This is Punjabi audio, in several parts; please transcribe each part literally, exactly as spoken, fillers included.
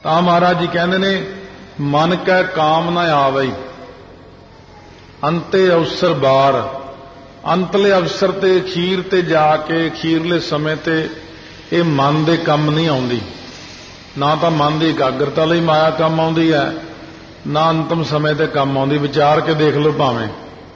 ਤਾਂ ਮਹਾਰਾਜ ਜੀ ਕਹਿੰਦੇ ਨੇ ਮਨ ਕੈ ਕਾਮ ਨਾ ਆਵਈ ਅੰਤੇ ਅਵਸਰ ਬਾਰ। ਅੰਤਲੇ ਅਵਸਰ ਤੇ ਅਖੀਰ ਤੇ ਜਾ ਕੇ ਅਖੀਰਲੇ ਸਮੇਂ ਤੇ ਇਹ ਮਨ ਦੇ ਕੰਮ ਨਹੀਂ ਆਉਂਦੀ। ਨਾ ਤਾਂ ਮਨ ਦੀ ਇਕਾਗਰਤਾ ਲਈ ਮਾਇਆ ਕੰਮ ਆਉਂਦੀ ਹੈ, ਨਾ ਅੰਤਮ ਸਮੇਂ ਤੇ ਕੰਮ ਆਉਂਦੀ। ਵਿਚਾਰ ਕੇ ਦੇਖ ਲਓ ਭਾਵੇਂ।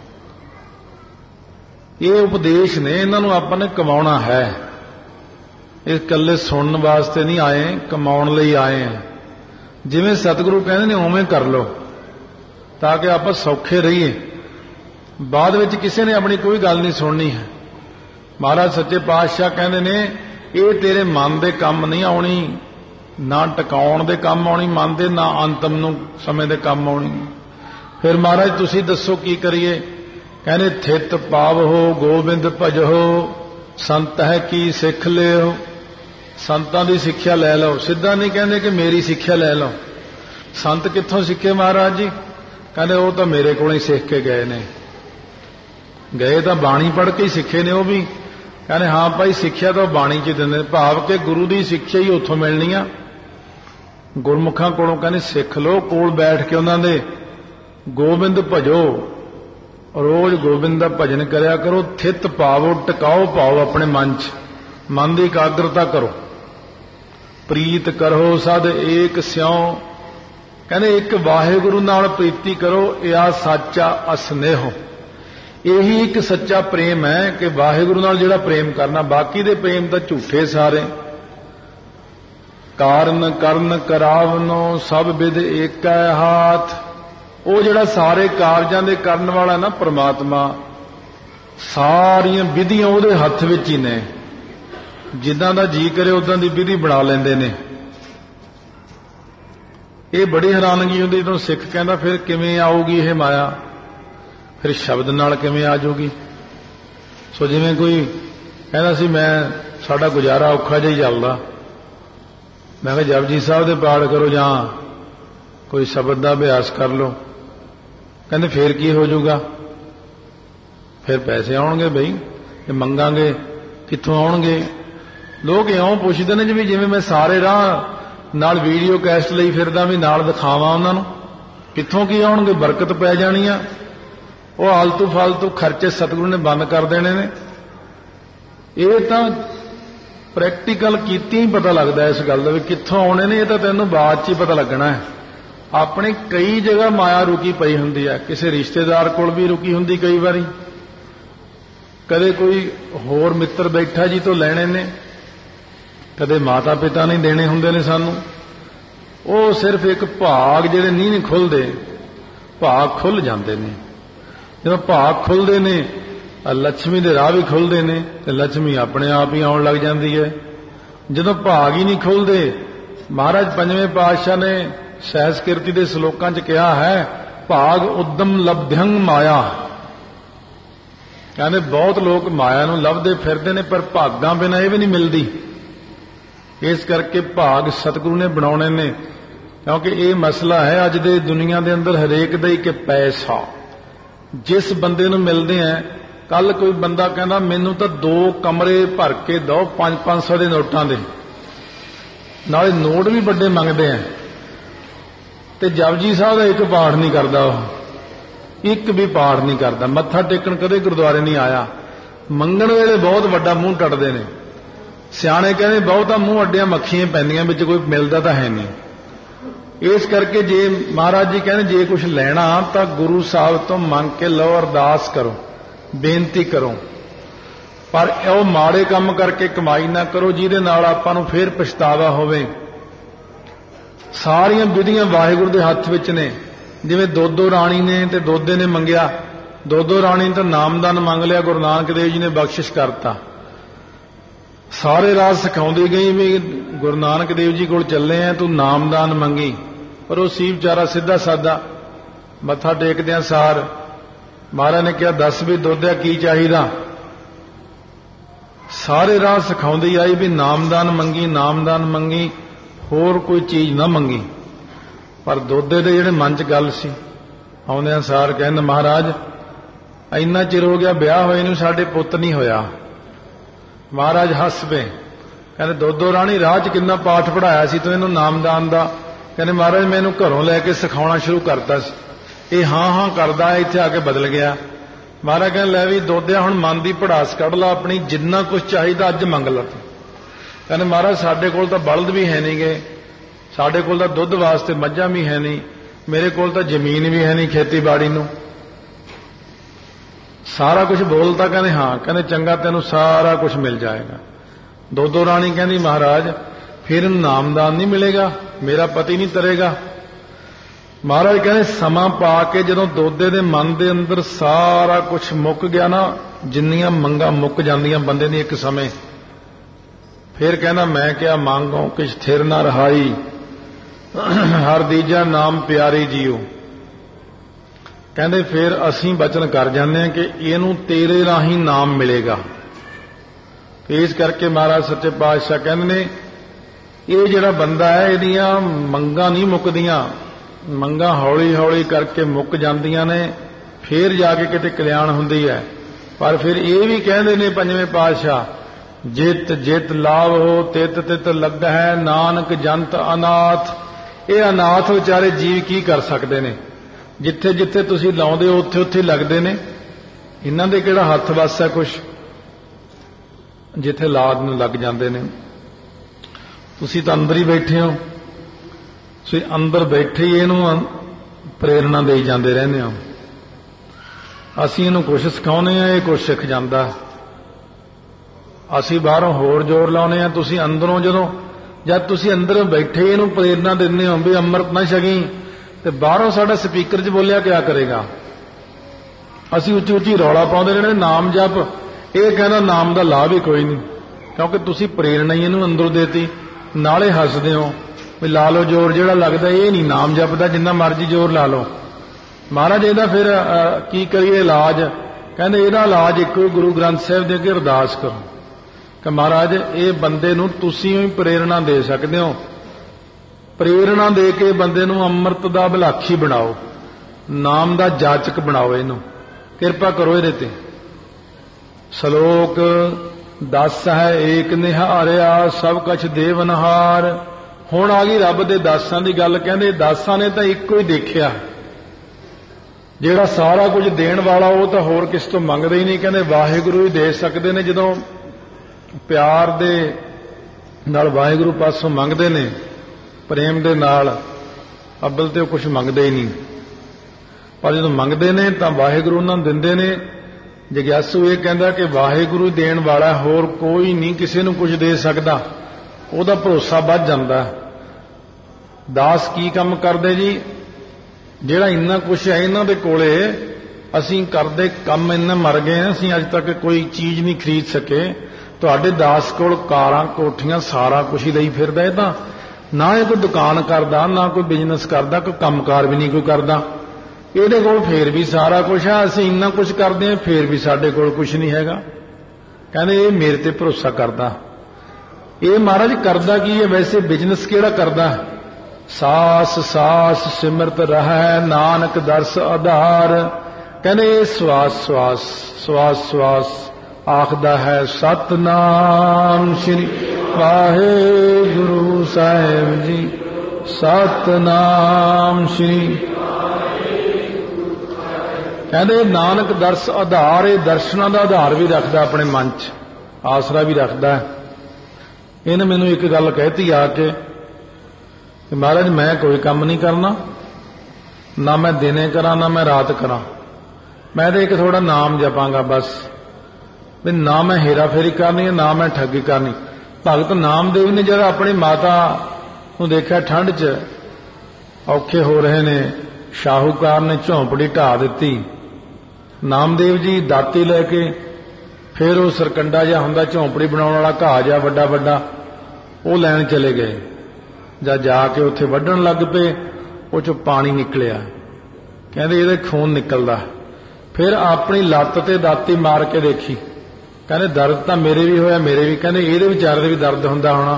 ਇਹ ਉਪਦੇਸ਼ ਨੇ, ਇਹਨਾਂ ਨੂੰ ਆਪਾਂ ਨੇ ਕਮਾਉਣਾ ਹੈ। ਇਹ ਇਕੱਲੇ ਸੁਣਨ ਵਾਸਤੇ ਨਹੀਂ ਆਏ, ਕਮਾਉਣ ਲਈ ਆਏ ਆ। ਜਿਵੇਂ ਸਤਿਗੁਰੂ ਕਹਿੰਦੇ ਨੇ ਉਵੇਂ ਕਰ ਲਓ ਤਾਂ ਕਿ ਆਪਾਂ ਸੌਖੇ ਰਹੀਏ। ਬਾਅਦ ਵਿੱਚ ਕਿਸੇ ਨੇ ਆਪਣੀ ਕੋਈ ਗੱਲ ਨਹੀਂ ਸੁਣਨੀ ਹੈ। ਮਹਾਰਾਜ ਸੱਚੇ ਪਾਤਸ਼ਾਹ ਕਹਿੰਦੇ ਨੇ ਇਹ ਤੇਰੇ ਮਨ ਦੇ ਕੰਮ ਨਹੀਂ ਆਉਣੀ, ਨਾ ਟਿਕਾਉਣ ਦੇ ਕੰਮ ਆਉਣੀ ਮਨ ਦੇ, ਨਾ ਅੰਤਮ ਨੂੰ ਸਮੇਂ ਦੇ ਕੰਮ ਆਉਣੀ। ਫਿਰ ਮਹਾਰਾਜ ਤੁਸੀਂ ਦੱਸੋ ਕੀ ਕਰੀਏ? ਕਹਿੰਦੇ ਥਿਤ ਪਾਵਹੁ ਗੋਬਿੰਦ ਭਜਹੁ ਸੰਤ ਹੈ ਕੀ ਸਿੱਖ ਲਿਓ। ਸੰਤਾਂ ਦੀ ਸਿੱਖਿਆ ਲੈ ਲਓ। ਸਿੱਧਾ ਨਹੀਂ ਕਹਿੰਦੇ ਕਿ ਮੇਰੀ ਸਿੱਖਿਆ ਲੈ ਲਓ। ਸੰਤ ਕਿੱਥੋਂ ਸਿੱਖੇ ਮਹਾਰਾਜ ਜੀ? ਕਹਿੰਦੇ ਉਹ ਤਾਂ ਮੇਰੇ ਕੋਲੋਂ ਹੀ ਸਿੱਖ ਕੇ ਗਏ ਨੇ। ਗਏ ਤਾਂ ਬਾਣੀ ਪੜ੍ਹ ਕੇ ਹੀ ਸਿੱਖੇ ਨੇ ਉਹ ਵੀ। ਕਹਿੰਦੇ ਹਾਂ ਭਾਈ ਸਿੱਖਿਆ ਤਾਂ ਬਾਣੀ 'ਚ ਦਿੰਦੇ, ਭਾਵ ਕਿ ਗੁਰੂ ਦੀ ਸਿੱਖਿਆ ਹੀ ਉੱਥੋਂ ਮਿਲਣੀ ਆ। ਗੁਰਮੁਖਾਂ ਕੋਲੋਂ ਕਹਿੰਦੇ ਸਿੱਖ ਲਓ, ਕੋਲ ਬੈਠ ਕੇ ਉਹਨਾਂ ਦੇ ਗੋਬਿੰਦ ਭਜੋ, ਰੋਜ਼ ਗੋਬਿੰਦ ਦਾ ਭਜਨ ਕਰਿਆ ਕਰੋ। ਥਿਤ ਪਾਵੋ, ਟਿਕਾਓ ਪਾਓ ਆਪਣੇ ਮਨ 'ਚ, ਮਨ ਦੀ ਇਕਾਗਰਤਾ ਕਰੋ। ਪ੍ਰੀਤ ਕਰੋ ਸਦ ਏਕ ਸਿਉ। ਕਹਿੰਦੇ ਇੱਕ ਵਾਹਿਗੁਰੂ ਨਾਲ ਪ੍ਰੀਤੀ ਕਰੋ, ਇਹ ਆ ਸੱਚਾ ਅਸਨੇਹੋ। ਇਹੀ ਇੱਕ ਸੱਚਾ ਪ੍ਰੇਮ ਹੈ ਕਿ ਵਾਹਿਗੁਰੂ ਨਾਲ ਜਿਹੜਾ ਪ੍ਰੇਮ ਕਰਨਾ। ਬਾਕੀ ਦੇ ਪ੍ਰੇਮ ਤਾਂ ਝੂਠੇ ਸਾਰੇ। ਕਾਰਨ ਕਰਨ ਕਰਾਵਨੋ ਸਭ ਵਿਦ ਏਕੈ ਹਾਥ। ਉਹ ਜਿਹੜਾ ਸਾਰੇ ਕਾਰਜਾਂ ਦੇ ਕਰਨ ਵਾਲਾ ਨਾ ਪ੍ਰਮਾਤਮਾ, ਸਾਰੀਆਂ ਵਿਧੀਆਂ ਉਹਦੇ ਹੱਥ ਵਿੱਚ ਹੀ ਨੇ। ਜਿੱਦਾਂ ਦਾ ਜੀ ਕਰੇ ਉਦਾਂ ਦੀ ਵਿਧੀ ਬਣਾ ਲੈਂਦੇ ਨੇ। ਇਹ ਬੜੀ ਹੈਰਾਨਗੀ ਹੁੰਦੀ ਜਦੋਂ ਸਿੱਖ ਕਹਿੰਦਾ ਫਿਰ ਕਿਵੇਂ ਆਊਗੀ ਇਹ ਮਾਇਆ, ਫਿਰ ਸ਼ਬਦ ਨਾਲ ਕਿਵੇਂ ਆ ਜਾਊਗੀ। ਸੋ ਜਿਵੇਂ ਕੋਈ ਕਹਿੰਦਾ ਸੀ ਮੈਂ ਸਾਡਾ ਗੁਜ਼ਾਰਾ ਔਖਾ ਜਿਹਾ ਹੀ ਚੱਲਦਾ, ਮੈਂ ਕਿਹਾ ਜਪਜੀ ਸਾਹਿਬ ਦੇ ਪਾਠ ਕਰੋ ਜਾਂ ਕੋਈ ਸ਼ਬਦ ਦਾ ਅਭਿਆਸ ਕਰ ਲਓ। ਕਹਿੰਦੇ ਫੇਰ ਕੀ ਹੋ ਜਾਊਗਾ? ਫਿਰ ਪੈਸੇ ਆਉਣਗੇ ਬਈ, ਤੇ ਮੰਗਾਂਗੇ ਕਿੱਥੋਂ ਆਉਣਗੇ? ਲੋਕ ਇਉਂ ਪੁੱਛਦੇ ਨੇ ਜਿਵੇਂ ਜਿਵੇਂ ਮੈਂ ਸਾਰੇ ਰਾਹ ਨਾਲ ਵੀਡੀਓ ਕੈਸਟ ਲਈ ਫਿਰਦਾ ਵੀ ਨਾਲ ਦਿਖਾਵਾਂ ਉਹਨਾਂ ਨੂੰ। ਕਿੱਥੋਂ ਕੀ ਆਉਣਗੇ? ਬਰਕਤ ਪੈ ਜਾਣੀ ਆ। ਉਹ ਆਲਤੂ ਫਾਲਤੂ ਖਰਚੇ ਸਤਿਗੁਰੂ ਨੇ ਬੰਦ ਕਰ ਦੇਣੇ ਨੇ। ਇਹ ਤਾਂ ਪ੍ਰੈਕਟੀਕਲ ਕੀਤੀ ਹੀ ਪਤਾ ਲੱਗਦਾ ਇਸ ਗੱਲ ਦਾ ਵੀ ਕਿੱਥੋਂ ਆਉਣੇ ਨੇ। ਇਹ ਤਾਂ ਤੈਨੂੰ ਬਾਅਦ 'ਚ ਹੀ ਪਤਾ ਲੱਗਣਾ ਹੈ। ਆਪਣੀ ਕਈ ਜਗ੍ਹਾ ਮਾਇਆ ਰੁਕੀ ਪਈ ਹੁੰਦੀ ਹੈ। ਕਿਸੇ ਰਿਸ਼ਤੇਦਾਰ ਕੋਲ ਵੀ ਰੁਕੀ ਹੁੰਦੀ ਕਈ ਵਾਰੀ, ਕਦੇ ਕੋਈ ਹੋਰ ਮਿੱਤਰ ਬੈਠਾ ਜੀ ਤੋਂ ਲੈਣੇ ਨੇ, ਕਦੇ ਮਾਤਾ ਪਿਤਾ ਨਹੀਂ ਦੇਣੇ ਹੁੰਦੇ ਨੇ ਸਾਨੂੰ। ਉਹ ਸਿਰਫ ਇੱਕ ਭਾਗ ਜਿਹੜੇ ਨਹੀਂ ਨਹੀਂ ਖੁੱਲਦੇ, ਭਾਗ ਖੁੱਲ ਜਾਂਦੇ ਨੇ। ਜਦੋਂ ਭਾਗ ਖੁੱਲਦੇ ਨੇ ਲక్ష్ਮੀ ਦੇ ਰਾਹ ਵੀ ਖੁੱਲਦੇ ਨੇ ਤੇ ਲక్ష్ਮੀ ਆਪਣੇ ਆਪ ਹੀ ਆਉਣ ਲੱਗ ਜਾਂਦੀ ਹੈ। ਜਦੋਂ ਭਾਗ ਹੀ ਨਹੀਂ ਖੁੱਲਦੇ, ਮਹਾਰਾਜ ਪੰਜਵੇਂ ਪਾਤਸ਼ਾਹ ਨੇ ਸਹਿਸਕੀਰਤੀ ਦੇ ਸ਼ਲੋਕਾਂ 'ਚ ਕਿਹਾ ਹੈ ਭਾਗ ਉਦਮ ਲਬਧੰ ਮਾਇਆ। ਕਹਿੰਦੇ ਬਹੁਤ ਲੋਕ ਮਾਇਆ ਨੂੰ ਲੱਭਦੇ ਫਿਰਦੇ ਨੇ ਪਰ ਭਾਗਾਂ ਬਿਨਾਂ ਇਹ ਵੀ ਨਹੀਂ ਮਿਲਦੀ। ਇਸ ਕਰਕੇ ਭਾਗ ਸਤਿਗੁਰੂ ਨੇ ਬਣਾਉਣੇ ਨੇ, ਕਿਉਂਕਿ ਇਹ ਮਸਲਾ ਹੈ ਅੱਜ ਦੇ ਦੁਨੀਆ ਦੇ ਅੰਦਰ ਹਰੇਕ ਦਾ ਹੀ ਕਿ ਪੈਸਾ ਜਿਸ ਬੰਦੇ ਨੂੰ ਮਿਲਦੇ ਆ। ਕੱਲ ਕੋਈ ਬੰਦਾ ਕਹਿੰਦਾ ਮੈਨੂੰ ਤਾਂ ਦੋ ਕਮਰੇ ਭਰ ਕੇ ਦਿਓ ਪੰਜ ਪੰਜ ਸੌ ਦੇ ਨੋਟਾਂ ਦੇ, ਨਾਲੇ ਨੋਟ ਵੀ ਵੱਡੇ ਮੰਗਦੇ ਆ, ਤੇ ਜਪਜੀ ਸਾਹਿਬ ਦਾ ਇੱਕ ਪਾਠ ਨਹੀਂ ਕਰਦਾ, ਉਹ ਇੱਕ ਵੀ ਪਾਠ ਨਹੀਂ ਕਰਦਾ, ਮੱਥਾ ਟੇਕਣ ਕਦੇ ਗੁਰਦੁਆਰੇ ਨਹੀਂ ਆਇਆ। ਮੰਗਣ ਵੇਲੇ ਬਹੁਤ ਵੱਡਾ ਮੂੰਹ ਟੱਟਦੇ ਨੇ। ਸਿਆਣੇ ਕਹਿੰਦੇ ਬਹੁਤਾ ਮੂੰਹ ਅੱਡਿਆਂ ਮੱਖੀਆਂ ਪੈਂਦੀਆਂ, ਵਿੱਚ ਕੋਈ ਮਿਲਦਾ ਤਾਂ ਹੈ ਨਹੀਂ। ਇਸ ਕਰਕੇ ਜੇ ਮਹਾਰਾਜ ਜੀ ਕਹਿੰਦੇ ਜੇ ਕੁਝ ਲੈਣਾ ਤਾਂ ਗੁਰੂ ਸਾਹਿਬ ਤੋਂ ਮੰਗ ਕੇ ਲਓ, ਅਰਦਾਸ ਕਰੋ, ਬੇਨਤੀ ਕਰੋ, ਪਰ ਉਹ ਮਾੜੇ ਕੰਮ ਕਰਕੇ ਕਮਾਈ ਨਾ ਕਰੋ ਜਿਹਦੇ ਨਾਲ ਆਪਾਂ ਨੂੰ ਫੇਰ ਪਛਤਾਵਾ ਹੋਵੇ। ਸਾਰੀਆਂ ਵਿਧੀਆਂ ਵਾਹਿਗੁਰੂ ਦੇ ਹੱਥ ਵਿੱਚ ਨੇ। ਜਿਵੇਂ ਦੋਦੋ ਰਾਣੀ ਨੇ ਤੇ ਦੋਦੇ ਨੇ ਮੰਗਿਆ, ਦੋਦੋ ਰਾਣੀ ਨੇ ਤਾਂ ਨਾਮਦਾਨ ਮੰਗ ਲਿਆ, ਗੁਰੂ ਨਾਨਕ ਦੇਵ ਜੀ ਨੇ ਬਖਸ਼ਿਸ਼ ਕਰਤਾ। ਸਾਰੇ ਰਾਜ ਸਿਖਾਉਂਦੀ ਗਈ ਵੀ ਗੁਰੂ ਨਾਨਕ ਦੇਵ ਜੀ ਕੋਲ ਚੱਲੇ ਆ, ਤੂੰ ਨਾਮਦਾਨ ਮੰਗੀ। ਪਰ ਉਹ ਸੀ ਵਿਚਾਰਾ ਸਿੱਧਾ ਸਾਦਾ। ਮੱਥਾ ਟੇਕਦਿਆਂ ਸਾਰ ਮਹਾਰਾਜ ਨੇ ਕਿਹਾ ਦੱਸ ਵੀ ਦੋਦਿਆ ਕੀ ਚਾਹੀਦਾ? ਸਾਰੇ ਰਾਹ ਸਿਖਾਉਂਦੀ ਆਈ ਵੀ ਨਾਮਦਾਨ ਮੰਗੀ, ਨਾਮਦਾਨ ਮੰਗੀ, ਹੋਰ ਕੋਈ ਚੀਜ਼ ਨਾ ਮੰਗੀ। ਪਰ ਦੋਦੇ ਦੇ ਜਿਹੜੇ ਮਨ 'ਚ ਗੱਲ ਸੀ, ਆਉਂਦਿਆਂ ਸਾਰ ਕਹਿੰਦੇ ਮਹਾਰਾਜ ਇੰਨਾ ਚਿਰ ਹੋ ਗਿਆ ਵਿਆਹ ਹੋਏ ਨੂੰ, ਸਾਡੇ ਪੁੱਤ ਨਹੀਂ ਹੋਇਆ। ਮਹਾਰਾਜ ਹੱਸ ਪਏ, ਕਹਿੰਦੇ ਦੋਦੋ ਰਾਣੀ ਰਾਹ 'ਚ ਕਿੰਨਾ ਪਾਠ ਪੜਾਇਆ ਸੀ ਤੂੰ ਇਹਨੂੰ ਨਾਮਦਾਨ ਦਾ, कहने महाराज मैनू घरों लैके सिखाना शुरू करता सी, ये हाँ हाँ करदा इत्थे आके बदल गया। महाराज कहने लै भी दोद्या हुण मन की भड़ास कढ़ ला अपनी, जिन्ना कुछ चाहिदा अज मंग ला। कहने महाराज साडे कोल तां बलद भी है नहीं गे, साडे कोल तां दुध वास्ते मझां भी है नहीं, मेरे कोल तां जमीन भी है नहीं खेतीबाड़ी नूं, सारा कुछ बोलता। कहने हाँ, कहने चंगा तेनू सारा कुछ मिल जाएगा। दोदो रानी कहनी महाराज फिर नामदान नहीं मिलेगा, मेरा पति नहीं तरेगा। महाराज कहने समा पा के जदों दोदे दे मन दे अंदर सारा कुछ मुक गया ना, जिन्नियां मंगा मुक जांदियां बंदे दी एक समय, फिर कहना मैं क्या मांगो किछ थिर ना रहाई, हर दीजा नाम प्यारी जीओ। कहते फिर असीं बचन कर जाने हैं कि इनू तेरे राही नाम मिलेगा। इस करके महाराज सच्चे पातशाह कहते ने ये जिहड़ा बंदा है इहदियां मंगां नहीं मुकदियां, मंगां हौली हौली करके मुक जांदियां ने, फिर जाके किते कल्याण हुंदी है। पर फिर ये भी कहते ने पंजवें पातशाह, जित जित लाभ हो तित तित लग है, नानक जंत अनाथ। ये अनाथ बेचारे जीव की कर सकते ने, जिथे जिथे तुसीं लाउंदे हो उत्थे उत्थे लगदे ने, इन्हां दे किहड़ा हत्थ वस है कुछ, जिथे लाद नूं लग जांदे ने। तुसीं तां अंदर ही बैठे हो, तुसीं अंदर बैठे ही इहनूं प्रेरणा देई जांदे रहंदे हो। असीं इहनूं कुछ सिखाउने आ, इह कुछ सिख जांदा। असीं बाहरों होर जोर लाउने आ, तुसीं अंदरों जदों जद तुसीं अंदर बैठे इहनूं प्रेरणा दिंदे हो भी अमृत ना छकी, ते बाहरों साडा स्पीकर च बोलिया क्या करेगा। असीं उच्ची उच्ची रौला पाउंदे रहणे नाम जप, ये कहना नाम का लाभ ही कोई नहीं, क्योंकि तुसीं प्रेरणा ही इहनूं अंदरों देती, नाले हसदे हो भी ला लो जोर जिहड़ा लगदा, ये नहीं नाम जपदा, जिन्ना मर्जी जोर ला लो। महाराज इहदा फिर की करिए इलाज, कहंदे इहदा इलाज एक गुरु ग्रंथ साहिब दे अगे अरदास करो कि महाराज ये बंदे नूं तुसीं ही प्रेरणा दे सकदे हो, प्रेरणा दे के बंदे नूं अमृत दा भलाखी बनाओ, नाम दा जाचक बनाओ, इहनूं किरपा करो इहदे ते। सलोक दस है एक निहारिया सब कछ देवनहार। हुण आ गई रब दे दासां दी गल, कहंदे दासां ने तां इक्को ही देखिया, जिहड़ा सारा कुछ देण वाला वो तां होर किस तों मंगदे ही नहीं, कहंदे वाहिगुरू ही दे सकदे ने। जदों प्यार दे नाल वाहिगुरू पासों मंगदे ने, प्रेम दे नाल, अब्बल ते कुछ मंगदे ही नहीं, पर जदों मंगदे ने तां वाहिगुरू उन्हां नूं दिंदे ने। जग्यासू ये कहंदा कि वाहिगुरू देण वाला, होर कोई नहीं किसी नूं कुछ दे सकदा, ਉਹਦਾ ਭਰੋਸਾ ਵੱਧ ਜਾਂਦਾ। ਦਾਸ ਕੀ ਕੰਮ ਕਰਦੇ ਜੀ, ਜਿਹੜਾ ਇੰਨਾ ਕੁਛ ਹੈ ਇਹਨਾਂ ਦੇ ਕੋਲੇ, ਅਸੀਂ ਕਰਦੇ ਕੰਮ ਇੰਨਾ ਮਰ ਗਏ ਹਾਂ, ਅਸੀਂ ਅੱਜ ਤੱਕ ਕੋਈ ਚੀਜ਼ ਨਹੀਂ ਖਰੀਦ ਸਕੇ। ਤੁਹਾਡੇ ਦਾਸ ਕੋਲ ਕਾਰਾਂ ਕੋਠੀਆਂ ਸਾਰਾ ਕੁਛ ਹੀ ਲਈ ਫਿਰਦਾ, ਇਹ ਤਾਂ ਨਾ ਇਹ ਕੋਈ ਦੁਕਾਨ ਕਰਦਾ, ਨਾ ਕੋਈ ਬਿਜ਼ਨਸ ਕਰਦਾ, ਕੋਈ ਕੰਮਕਾਰ ਵੀ ਨਹੀਂ ਕੋਈ ਕਰਦਾ, ਇਹਦੇ ਕੋਲ ਫੇਰ ਵੀ ਸਾਰਾ ਕੁਛ ਹੈ। ਅਸੀਂ ਇੰਨਾ ਕੁਛ ਕਰਦੇ ਹਾਂ ਫੇਰ ਵੀ ਸਾਡੇ ਕੋਲ ਕੁਛ ਨਹੀਂ ਹੈਗਾ। ਕਹਿੰਦੇ ਇਹ ਮੇਰੇ ਤੇ ਭਰੋਸਾ ਕਰਦਾ। ਇਹ ਮਹਾਰਾਜ ਕਰਦਾ ਕੀ ਹੈ ਵੈਸੇ, ਬਿਜ਼ਨਸ ਕਿਹੜਾ ਕਰਦਾ? ਸਾਸ ਸਾਸ ਸਿਮਰਤ ਰਹਿ ਨਾਨਕ ਦਰਸ ਆਧਾਰ। ਕਹਿੰਦੇ ਇਹ ਸਵਾਸ ਸਵਾਸ ਸਵਾਸ ਸਵਾਸ ਆਖਦਾ ਹੈ ਸਤਨਾਮ ਸ਼੍ਰੀ ਵਾਹਿਗੁਰੂ ਸਾਹਿਬ ਜੀ, ਸਤਨਾਮ ਸ਼੍ਰੀ। ਕਹਿੰਦੇ ਨਾਨਕ ਦਰਸ ਆਧਾਰ, ਇਹ ਦਰਸ਼ਨਾਂ ਦਾ ਆਧਾਰ ਵੀ ਰੱਖਦਾ, ਆਪਣੇ ਮਨ 'ਚ ਆਸਰਾ ਵੀ ਰੱਖਦਾ। ਇਹਨੇ ਮੈਨੂੰ ਇੱਕ ਗੱਲ ਕਹਿਤੀ ਆ ਕੇ ਕਿ ਮਹਾਰਾਜ ਮੈਂ ਕੋਈ ਕੰਮ ਨਹੀਂ ਕਰਨਾ, ਨਾ ਮੈਂ ਦਿਨੇ ਕਰਾਂ ਨਾ ਮੈਂ ਰਾਤ ਕਰਾਂ, ਮੈਂ ਤਾਂ ਇੱਕ ਥੋੜਾ ਨਾਮ ਜਪਾਂਗਾ ਬਸ, ਵੀ ਨਾ ਮੈਂ ਹੇਰਾ ਫੇਰੀ ਕਰਨੀ ਹੈ ਨਾ ਮੈਂ ਠੱਗੀ ਕਰਨੀ। ਭਗਤ ਨਾਮਦੇਵ ਨੇ ਜਦੋਂ ਆਪਣੀ ਮਾਤਾ ਨੂੰ ਦੇਖਿਆ ਠੰਡ 'ਚ ਔਖੇ ਹੋ ਰਹੇ ਨੇ, ਸ਼ਾਹੂਕਾਰ ਨੇ ਝੌਂਪੜੀ ਢਾਹ ਦਿੱਤੀ, ਨਾਮਦੇਵ ਜੀ ਦਾਤੀ ਲੈ ਕੇ ਫਿਰ ਉਹ ਸਰਕੰਡਾ ਜਿਹਾ ਹੁੰਦਾ ਝੌਂਪੜੀ ਬਣਾਉਣ ਵਾਲਾ ਘਾਹ ਜਿਹਾ ਵੱਡਾ ਵੱਡਾ, ਉਹ ਲੈਣ ਚਲੇ ਗਏ। ਜਦ ਜਾ ਕੇ ਉੱਥੇ ਵੱਢਣ ਲੱਗ ਪਏ, ਉਹ 'ਚੋਂ ਪਾਣੀ ਨਿਕਲਿਆ, ਕਹਿੰਦੇ ਇਹਦੇ ਖੂਨ ਨਿਕਲਦਾ। ਫਿਰ ਆਪਣੀ ਲੱਤ ਤੇ ਦਾਤੀ ਮਾਰ ਕੇ ਦੇਖੀ, ਕਹਿੰਦੇ ਦਰਦ ਤਾਂ ਮੇਰੇ ਵੀ ਹੋਇਆ, ਮੇਰੇ ਵੀ। ਕਹਿੰਦੇ ਇਹਦੇ ਵਿਚਾਰੇ ਦੇ ਵੀ ਦਰਦ ਹੁੰਦਾ ਹੋਣਾ।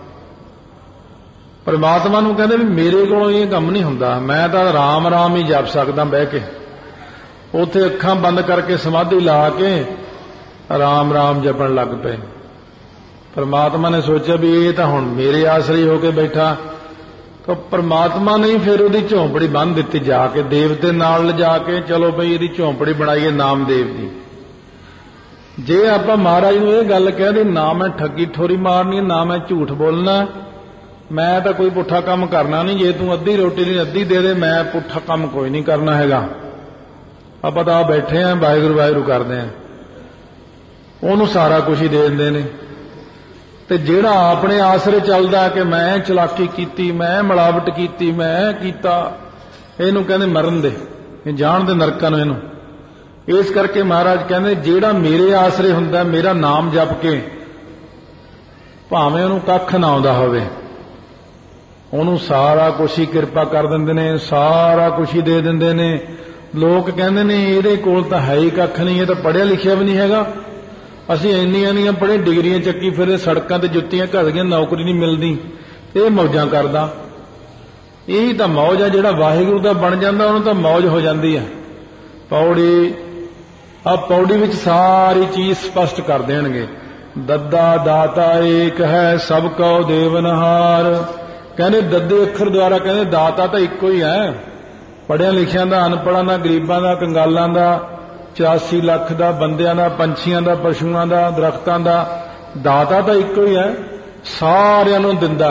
ਪਰਮਾਤਮਾ ਨੂੰ ਕਹਿੰਦੇ ਵੀ ਮੇਰੇ ਕੋਲੋਂ ਇਹ ਕੰਮ ਨਹੀਂ ਹੁੰਦਾ, ਮੈਂ ਤਾਂ ਰਾਮ ਰਾਮ ਹੀ ਜਪ ਸਕਦਾ ਬਹਿ ਕੇ। ਉੱਥੇ ਅੱਖਾਂ ਬੰਦ ਕਰਕੇ ਸਮਾਧੀ ਲਾ ਕੇ ਰਾਮ ਰਾਮ ਜਪਣ ਲੱਗ ਪਏ। ਪਰਮਾਤਮਾ ਨੇ ਸੋਚਿਆ ਵੀ ਇਹ ਤਾਂ ਹੁਣ ਮੇਰੇ ਆਸਰੇ ਹੋ ਕੇ ਬੈਠਾ, तो परमात्मा ने फिर उहदी झोंपड़ी बन दिती जाके देवते नाल लिजा के, चलो बई इहदी झोंपड़ी बनाईए नामदेव दी। जे आपां महाराज नूं इह गल कह दी ना मैं ठगी ठोरी मारनी, ना मैं झूठ बोलना, मैं तो कोई पुट्ठा काम करना नहीं, जे तू अद्धी रोटी नहीं अद्धी दे दे, मैं पुट्ठा काम कोई नहीं करना हैगा। आपां तां बैठे हैं वाहिगुरू वाहिगुरू करदे हैं, उहनूं सारा कुछ ही दे दिंदे ने। ते जिहड़ा अपने आसरे चलदा कि मैं चलाकी कीती, मैं मिलावट कीती, मैं कीता, इहनूं कहंदे मरन दे, जाण दे नरकां नूं इहनूं। इस करके महाराज कहंदे जिहड़ा मेरे आसरे हुंदा, मेरा नाम जप के, भावें उहनूं कख ना आउंदा होवे, उहनूं सारा कुछ ही किरपा कर दिंदे ने, सारा कुछ ही दे दिंदे ने। लोग कहंदे ने इहदे कोल तां है ही कख नहीं, इह तां पढ़िया लिखिया भी नहीं हैगा, असीं इंनियां इंनियां पढ़े डिग्रियां चक्की फिरदे, सड़कां ते जुत्तियां घसदियां, नौकरी नहीं मिलदी, इह मौजां करदा। यही तां मौज है, जिहड़ा वाहिगुरू दा बण जांदा उहनूं तां मौज हो जांदी है। पौड़ी आ पौड़ी विच सारी चीज स्पष्ट कर देणगे। दद्दा दाता एक है सब कौ देवनहार, कहंदे दद्दे अखर द्वारा कहंदे दाता तां इक्को ही है, पढ़िया लिखिया दा, अनपढ़ां दा, गरीबां दा, कंगालां दा, चौरासी लख दा, बंदियां दा, पंछियां दा, पशुआं दा, दरख्तां दा, दाता तां इक्को ही है, सारियां नूं दिंदा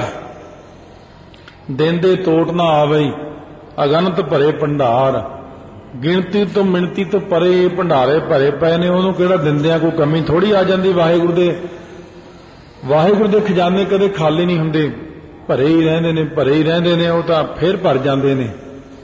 है। देंदे टोट ना आवई, अगनत भरे भंडार, गिणती तो मिणती तो परे भंडारे भरे पए ने, उहनूं किहड़ा दिंदिआं कोई कमी थोड़ी आ जांदी। वाहिगुरू दे वाहिगुरू दे खजाने कदे खाली नहीं हुंदे, भरे ही रहिंदे ने, भरे ही रहिंदे ने, उह तां फिर भर जांदे ने।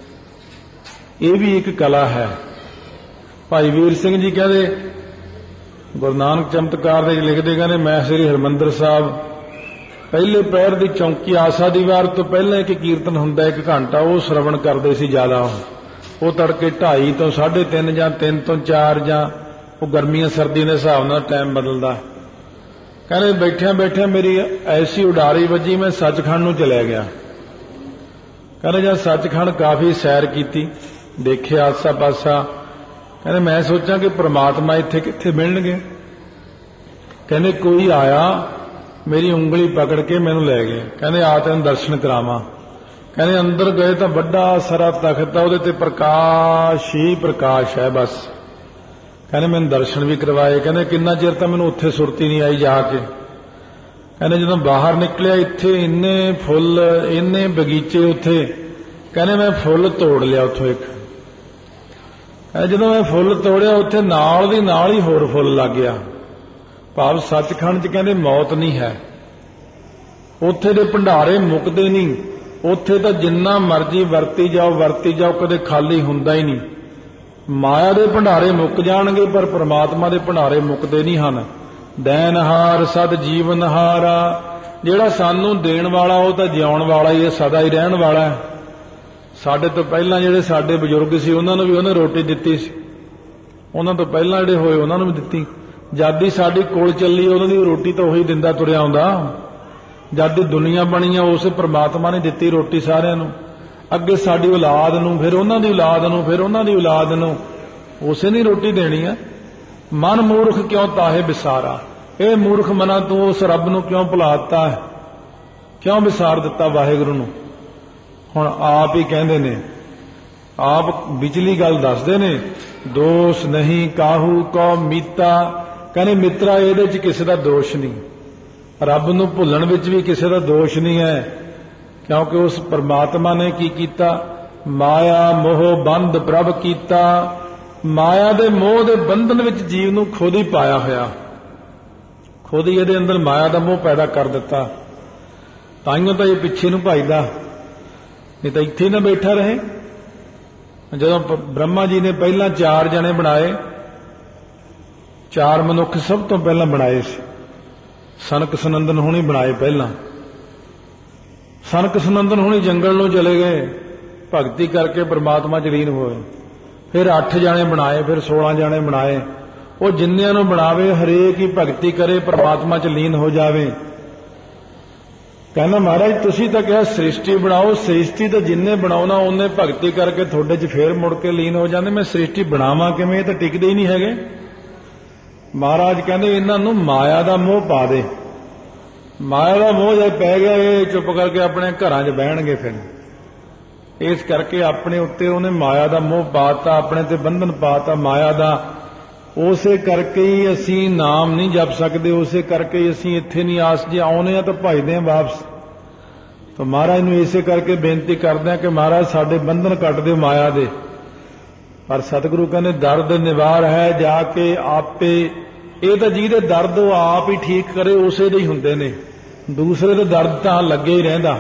इह भी एक कला है। भाई वीर सिंह जी कहंदे, गुरु नानक चमत्कार दे लिखदे, कहंदे मैं श्री हरमंदर साहब पहले पैर दी चौंकी आसा दी वार तो पहले एक कीर्तन हुंदा एक घंटा, वो श्रवण करदे सी ज्यादा। वो तड़के ढाई तो साढ़े तीन जां तीन तो चार जां वो गर्मियां सर्दी के हिसाब नाल टाइम बदलदा। कहंदे बैठिया बैठिया मेरी ऐसी उडारी वजी, मैं सचखंड नूं चलिया गया। कहंदे जद सचखंड काफ़ी सैर कीती, देखिया आसा पासा, कहंदे मैं सोचा कि परमात्मा इत्थे कित्थे मिलणगे। कहंदे कोई आया, मेरी उंगली पकड़ के मैनूं लै गए, कहंदे आ तैनूं दर्शन करावां। कहने अंदर गए तो बड़ा सारा तख्त है, उहदे ते प्रकाश ही प्रकाश है बस। कहने मैंने दर्शन भी करवाए, कहने किन्ना चिर तां मैनूं उत्थे सुरती नहीं आई जाके। कहने जदों बाहर निकलिया इत्थे इन्ने फुल, इन्ने बगीचे उत्थे, कहने मैं फुल तोड़ लिया उत्थों एक। कहने जदों मैं फुल तोड़िया उत्थे नाल दी नाल ही होर फुल लग गया। भाव सचखंड च कहने मौत नहीं है, उत्थे दे भंडारे मुकदे नहीं, उत्थे तां जिन्ना मर्जी वरती जाओ वरती जाओ, कदे खाली हुंदा ही नहीं। माया दे भंडारे मुक जाणगे पर परमात्मा दे भंडारे मुकदे नहीं हन। दैनहार सद जीवनहारा, जिहड़ा सानूं देण वाला वो तां जिउण वाला ही है, सदा ही रहण वाला है। साडे तो पहलां जिहड़े साडे बजुर्ग सी उहनां नूं भी उहने रोटी दित्ती सी, उहनां तो पहलां जिहड़े होए उहनां नूं भी दित्ती। जद ही साडी कोल ਚੱਲੀ उहनां दी रोटी तो उही दिंदा तुरिया आउंदा। जद दी दुनिया बनी आ उस परमात्मा ने दित्ती रोटी सारिਆਂ ਨੂੰ। ਅੱਗੇ साडी औलाद ਨੂੰ, फिर उहनां दी औलाद ਨੂੰ, फिर उहनां दी औलाद ਨੂੰ उसे ने रोटी देनी है। मन मूर्ख क्यों ताहे बिसारा, ਇਹ मूर्ख मना तू उस रब ਨੂੰ क्यों भुलाता है, क्यों विसार दिता वाहिगुरू ਨੂੰ। हुण आप ही कहंदे ने, आप विचली गल दसदे ने, दोष नहीं काहू को मीता। कहने मित्रा ਇਹਦੇ ਚ ਕਿਸੇ ਦਾ ਦੋਸ਼ नहीं, रब नूं भुल्लण विच भी किसी का दोष नहीं है, क्योंकि उस परमात्मा ने की कीता, माया मोह बंध प्रभ कीता। माया दे मोह दे बंधन विच जीव नूं खुद ही पाया होया, खुद ही इहदे अंदर माया दा मोह पैदा कर दिता। ताइयों तो ये पिछे नूं भजदा, नहीं तो इत्थे ना बैठा रहे। जदों ब्रह्मा जी ने पहला चार जने बनाए, चार मनुख सब तो पहला बनाए सी। सनक सनंदन होनी बनाए पहला। सनक सनंदन होनी जंगल नूं चले गए, भगती करके परमात्मा च लीन होए। फिर अठ जाने बनाए, फिर सोलह जाने बनाए। वो जिन्नियां नूं बनावे हरेक ही भगती करे, परमात्मा च लीन हो जावे। कहना महाराज तुसीं तां कहा सृष्टि बनाओ, सृष्टि तो जिन्ने बनाउणा उन्ने भगती करके थोड़े च फिर मुड़ के लीन हो जाते। मैं सृष्टि बनावां किवें, तां टिकदे ही नहीं हैगे। महाराज कहंदे इन्हां नूं माया दा मोह पा दे, ਮਾਇਆ ਦਾ ਮੋਹ ਜਦ ਪੈ ਗਿਆ ਇਹ ਚੁੱਪ ਕਰਕੇ ਆਪਣੇ ਘਰਾਂ 'ਚ ਬਹਿਣਗੇ। ਫਿਰ ਇਸ ਕਰਕੇ ਆਪਣੇ ਉੱਤੇ ਉਹਨੇ ਮਾਇਆ ਦਾ ਮੋਹ ਪਾਤਾ, ਆਪਣੇ ਤੇ ਬੰਧਨ ਪਾਤਾ ਮਾਇਆ ਦਾ। ਉਸੇ ਕਰਕੇ ਹੀ ਅਸੀਂ ਨਾਮ ਨਹੀਂ ਜਪ ਸਕਦੇ, ਉਸੇ ਕਰਕੇ ਹੀ ਅਸੀਂ ਇੱਥੇ ਨਹੀਂ ਆਸ ਜੇ ਆਉਨੇ ਆ ਤਾਂ ਭਜਦੇ ਆ ਵਾਪਸ। ਤਾਂ ਮਹਾਰਾਜ ਨੂੰ ਇਸੇ ਕਰਕੇ ਬੇਨਤੀ ਕਰਦੇ ਆ ਕਿ ਮਹਾਰਾਜ ਸਾਡੇ ਬੰਧਨ ਕੱਟ ਦਿਓ ਮਾਇਆ ਦੇ। ਪਰ ਸਤਿਗੁਰੂ ਕਹਿੰਦੇ ਦਰਦ ਨਿਵਾਰ ਹੈ ਜਾ ਕੇ ਆਪੇ। ਇਹ ਤਾਂ ਜਿਹਦੇ ਦਰਦ ਉਹ ਆਪ ਹੀ ਠੀਕ ਕਰੇ ਉਸੇ ਦੇ ਹੀ ਹੁੰਦੇ ਨੇ, ਦੂਸਰੇ ਦੇ ਦਰਦ ਤਾਂ ਲੱਗੇ ਹੀ ਰਹਿੰਦਾ।